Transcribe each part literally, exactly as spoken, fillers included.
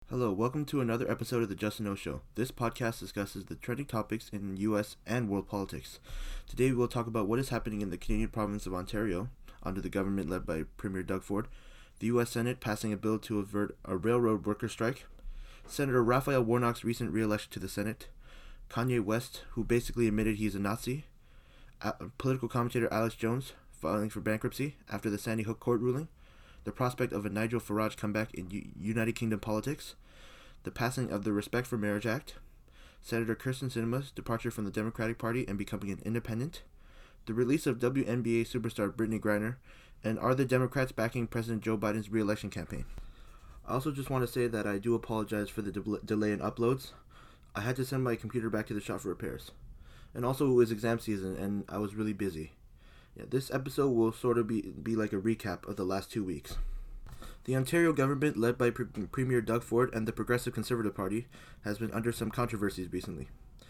Hello, welcome to another episode of the Justin O Show. This podcast discusses the trending topics in U S and world politics. Today we will talk about what is happening in the Canadian province of Ontario under the government led by Premier Doug Ford, the U S Senate passing a bill to avert a railroad worker strike, Senator Raphael Warnock's recent re-election to the Senate, Kanye West, who basically admitted he's a Nazi, a- political commentator Alex Jones filing for bankruptcy after the Sandy Hook court ruling, the prospect of a Nigel Farage comeback in U- United Kingdom politics, the passing of the Respect for Marriage Act, Senator Kyrsten Sinema's departure from the Democratic Party and becoming an independent, the release of W N B A superstar Brittany Griner, and are the Democrats backing President Joe Biden's re-election campaign? I also just want to say that I do apologize for the de- delay in uploads. I had to send my computer back to the shop for repairs. And also it was exam season and I was really busy. Yeah, this episode will sort of be, be like a recap of the last two weeks. The Ontario government, led by Pre- Premier Doug Ford and the Progressive Conservative Party, has been under some controversies recently.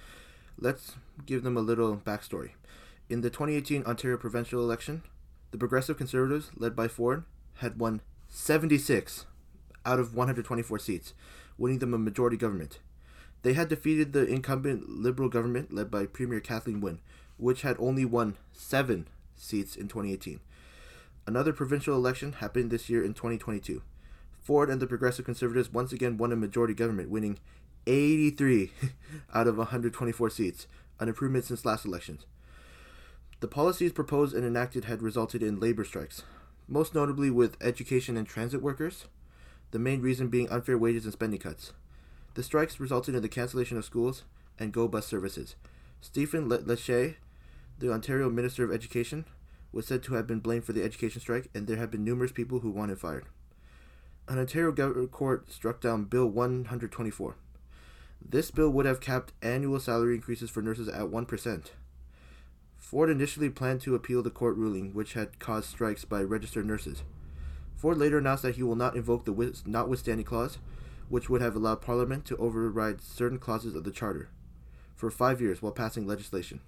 Let's give them a little backstory. In the twenty eighteen Ontario provincial election, the Progressive Conservatives, led by Ford, had won seventy-six out of one hundred twenty-four seats, winning them a majority government. They had defeated the incumbent Liberal government, led by Premier Kathleen Wynne, which had only won seven seats in twenty eighteen. Another provincial election happened this year in twenty twenty-two. Ford and the Progressive Conservatives once again won a majority government, winning eighty-three out of one hundred twenty-four seats, an improvement since last elections. The policies proposed and enacted had resulted in labor strikes, most notably with education and transit workers, the main reason being unfair wages and spending cuts. The strikes resulted in the cancellation of schools and GO bus services. Stephen Lecce, the Ontario Minister of Education, was said to have been blamed for the education strike, and there have been numerous people who want him fired. An Ontario government court struck down Bill one hundred twenty-four. This bill would have capped annual salary increases for nurses at one percent. Ford initially planned to appeal the court ruling, which had caused strikes by registered nurses. Ford later announced that he will not invoke the notwithstanding clause, which would have allowed Parliament to override certain clauses of the Charter, for five years while passing legislation.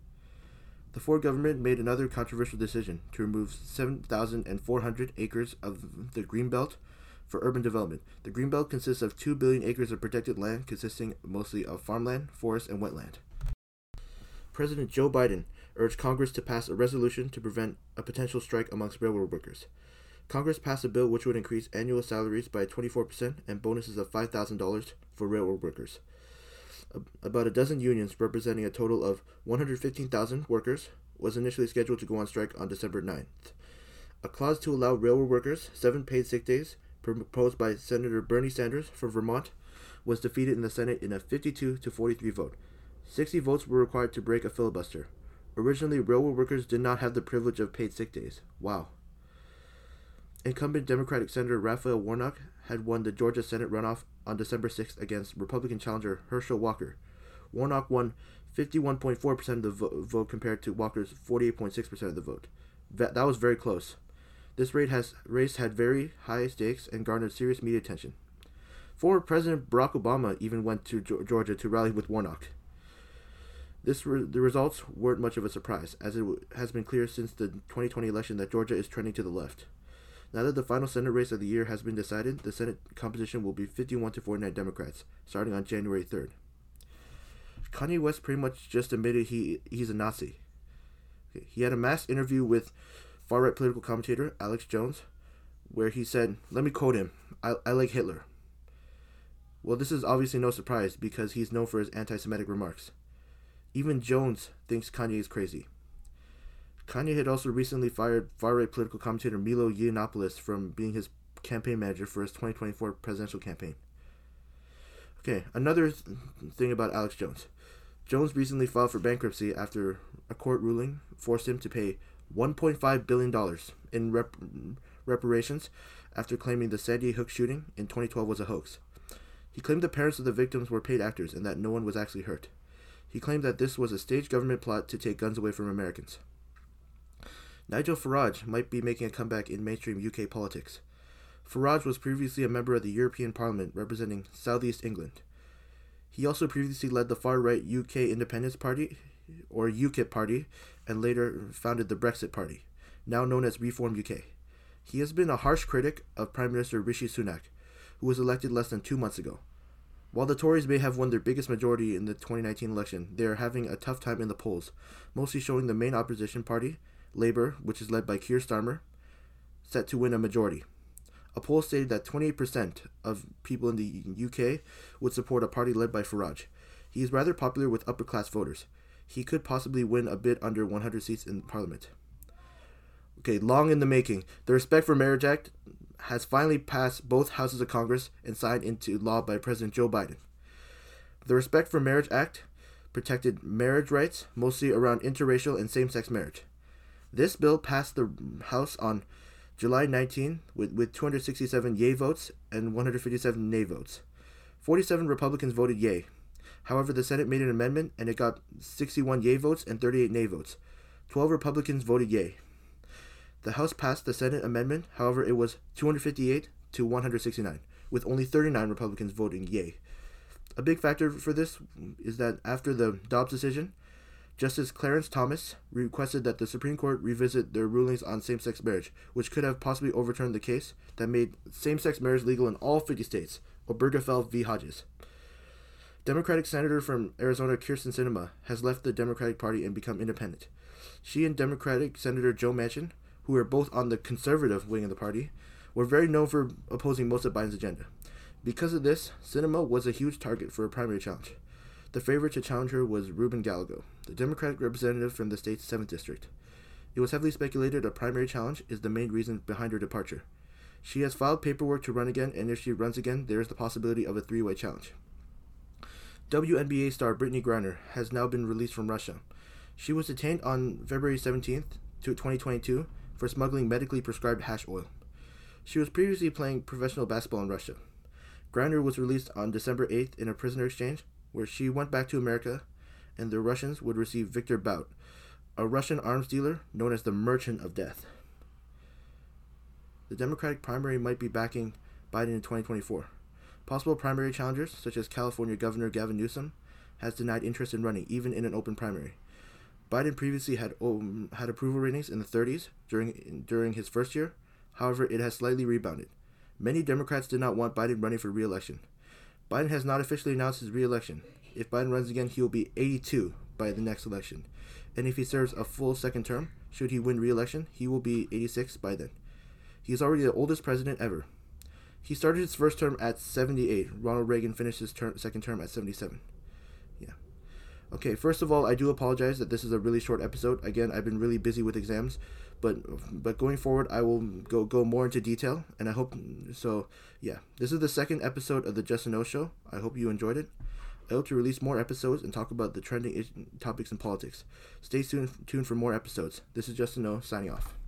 The Ford government made another controversial decision to remove seven thousand four hundred acres of the Greenbelt for urban development. The Greenbelt consists of two billion acres of protected land consisting mostly of farmland, forest, and wetland. President Joe Biden urged Congress to pass a resolution to prevent a potential strike amongst railroad workers. Congress passed a bill which would increase annual salaries by twenty-four percent and bonuses of five thousand dollars for railroad workers. About a dozen unions, representing a total of one hundred fifteen thousand workers, was initially scheduled to go on strike on December ninth. A clause to allow railroad workers seven paid sick days, proposed by Senator Bernie Sanders for Vermont, was defeated in the Senate in a fifty-two to forty-three vote. sixty votes were required to break a filibuster. Originally, railroad workers did not have the privilege of paid sick days. Wow. Incumbent Democratic Senator Raphael Warnock had won the Georgia Senate runoff on December sixth against Republican challenger Herschel Walker. Warnock won fifty-one point four percent of the vo- vote compared to Walker's forty-eight point six percent of the vote. That, that was very close. This race, has, race had very high stakes and garnered serious media attention. Former President Barack Obama even went to Georgia to rally with Warnock. This re- the results weren't much of a surprise, as it w- has been clear since the twenty twenty election that Georgia is trending to the left. Now that the final Senate race of the year has been decided, the Senate composition will be fifty-one to forty-nine Democrats, starting on January third. Kanye West pretty much just admitted he he's a Nazi. He had a mass interview with far-right political commentator Alex Jones, where he said, let me quote him, I, I like Hitler. Well, this is obviously no surprise because he's known for his anti-Semitic remarks. Even Jones thinks Kanye is crazy. Kanye had also recently fired far-right political commentator Milo Yiannopoulos from being his campaign manager for his twenty twenty-four presidential campaign. Okay, another th- thing about Alex Jones. Jones recently filed for bankruptcy after a court ruling forced him to pay one point five billion dollars in rep- reparations after claiming the Sandy Hook shooting in twenty twelve was a hoax. He claimed the parents of the victims were paid actors and that no one was actually hurt. He claimed that this was a staged government plot to take guns away from Americans. Nigel Farage might be making a comeback in mainstream U K politics. Farage was previously a member of the European Parliament representing South East England. He also previously led the far-right U K Independence Party, or UKIP Party, and later founded the Brexit Party, now known as Reform U K. He has been a harsh critic of Prime Minister Rishi Sunak, who was elected less than two months ago. While the Tories may have won their biggest majority in the twenty nineteen election, they are having a tough time in the polls, mostly showing the main opposition party, Labour, which is led by Keir Starmer, set to win a majority. A poll stated that twenty-eight percent of people in the U K would support a party led by Farage. He is rather popular with upper-class voters. He could possibly win a bit under one hundred seats in Parliament. Okay, long in the making. The Respect for Marriage Act has finally passed both houses of Congress and signed into law by President Joe Biden. The Respect for Marriage Act protected marriage rights, mostly around interracial and same-sex marriage. This bill passed the House on July nineteenth with, with two hundred sixty-seven yay votes and one hundred fifty-seven nay votes. forty-seven Republicans voted yay. However, the Senate made an amendment and it got sixty-one yay votes and thirty-eight nay votes. twelve Republicans voted yay. The House passed the Senate amendment, however, it was two hundred fifty-eight to one hundred sixty-nine, with only thirty-nine Republicans voting yay. A big factor for this is that after the Dobbs decision, Justice Clarence Thomas requested that the Supreme Court revisit their rulings on same-sex marriage, which could have possibly overturned the case that made same-sex marriage legal in all fifty states, Obergefell v. Hodges. Democratic Senator from Arizona Kyrsten Sinema has left the Democratic Party and become independent. She and Democratic Senator Joe Manchin, who are both on the conservative wing of the party, were very known for opposing most of Biden's agenda. Because of this, Sinema was a huge target for a primary challenge. The favorite to challenge her was Ruben Gallego, the Democratic representative from the state's seventh District. It was heavily speculated a primary challenge is the main reason behind her departure. She has filed paperwork to run again, and if she runs again, there is the possibility of a three-way challenge. W N B A star Brittany Griner has now been released from Russia. She was detained on February seventeenth, twenty twenty-two, for smuggling medically prescribed hash oil. She was previously playing professional basketball in Russia. Griner was released on December eighth in a prisoner exchange, where she went back to America, and the Russians would receive Victor Bout, a Russian arms dealer known as the Merchant of Death. The Democratic primary might be backing Biden in twenty twenty-four. Possible primary challengers, such as California Governor Gavin Newsom, has denied interest in running, even in an open primary. Biden previously had um, had approval ratings in the thirties during during his first year. However, it has slightly rebounded. Many Democrats did not want Biden running for re-election. Biden has not officially announced his re-election. If Biden runs again, he will be eighty-two by the next election. And if he serves a full second term, should he win re-election, he will be eighty-six by then. He is already the oldest president ever. He started his first term at seventy-eight. Ronald Reagan finished his term, second term at seventy-seven. Yeah. Okay, first of all, I do apologize that this is a really short episode. Again, I've been really busy with exams, but but going forward, I will go go more into detail, and I hope so. Yeah, this is the second episode of the Justin O Show. I hope you enjoyed it. I hope to release more episodes and talk about the trending topics in politics. Stay tuned tuned for more episodes. This is Justin O signing off.